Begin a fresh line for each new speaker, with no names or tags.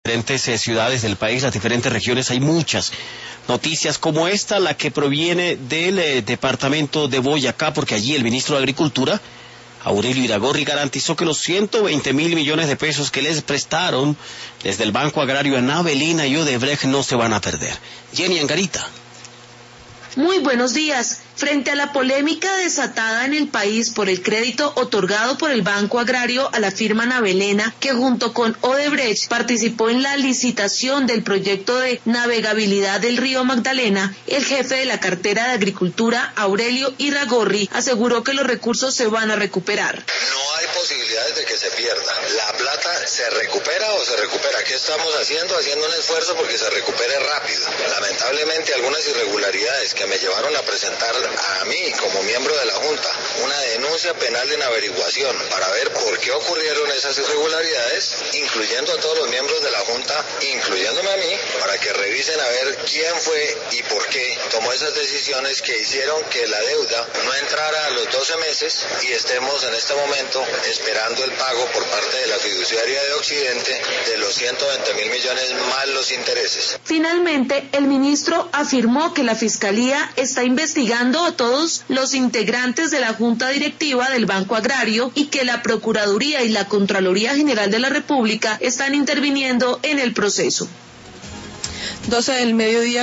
Diferentes ciudades del país, las diferentes regiones, hay muchas noticias como esta, la que proviene del departamento de Boyacá, porque allí el ministro de Agricultura, Aurelio Iragorri, garantizó que los 120 mil millones de pesos que les prestaron desde el Banco Agrario a Navelina y Odebrecht no se van a perder. Jenny Angarita.
Muy buenos días. Frente a la polémica desatada en el país por el crédito otorgado por el Banco Agrario a la firma Navelena, que junto con Odebrecht participó en la licitación del proyecto de navegabilidad del río Magdalena, el jefe de la cartera de Agricultura, Aurelio Iragorri, aseguró que los recursos se van a recuperar.
No hay posibilidades de que se pierda. La plata se recupera o se recupera. ¿Qué estamos haciendo? Haciendo un esfuerzo porque se recupere rápido. Lamentablemente algunas irregularidades que me llevaron a presentar a mí como miembro de la Junta una denuncia penal en averiguación para ver por qué ocurrieron esas irregularidades, incluyendo a todos los miembros de la Junta, incluyéndome a mí, para que revisen a ver quién fue y por qué tomó esas decisiones que hicieron que la deuda no entrara a los 12 meses y estemos en este momento esperando el pago por parte de la fiduciaria de Occidente de los 120 mil millones más los intereses.
Finalmente, el ministro afirmó que la Fiscalía está investigando a todos los integrantes de la Junta Directiva del Banco Agrario y que la Procuraduría y la Contraloría General de la República están interviniendo en el proceso.
12 del mediodía.